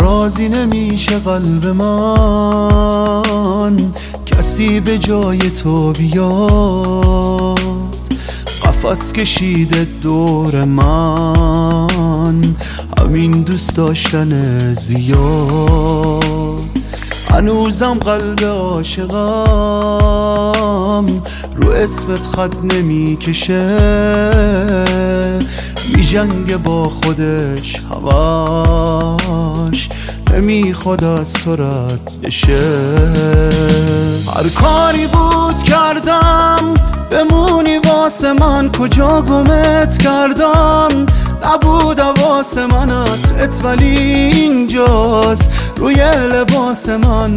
راضی نمیشه قلب من کسی به جای تو بیاد، قفس کشیده دور من همین دوست داشتن زیاد. هنوزم قلب عاشقم رو اسمت خط نمیکشه، میجنگه با خودش همش نمیخواد از تو رد بشه. هر کاری بود کردم بمونی واسه من، کجا گمت کردم نبود حواس منت ولی اینجاست روی لباس من.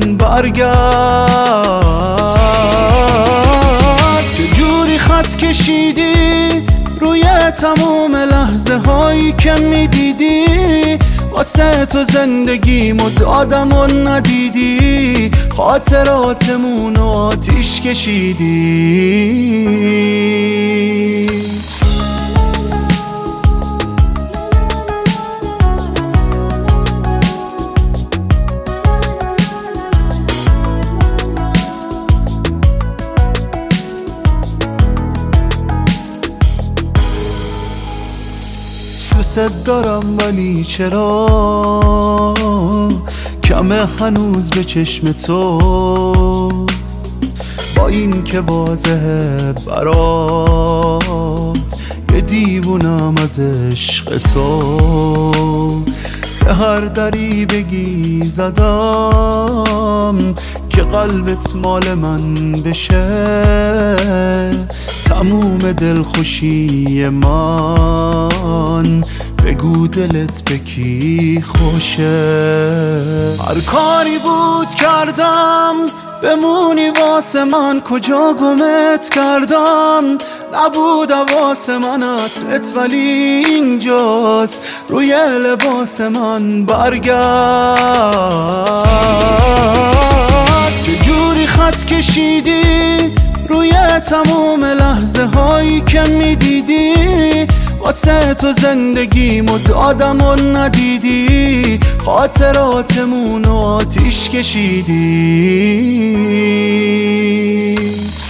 برگرد چجوری خط کشیدی روی تمام لحظه هایی که میدیدی، واسه تو زندگیمو دادم و ندیدی، خاطراتمون آتیش کشیدی. دوست دارم ولی چرا کمه هنوز به چشم تو، با این که واضحه برات یه دیوونم از عشق تو. به هر دری بگی زدم که قلبت مال من بشه، تموم دلخوشی من بگو دلت به کی خوشه. هر کاری بود کردم بمونی واسه من، کجا گمت کردم نبود حواس منت ولی اینجاست روی لباس من. برگرد چجوری خط کشیدی روی تمام لحظه هایی که میدیدی، واسه تو زندگیمو دادم و ندیدی، خاطراتمون آتیش کشیدی.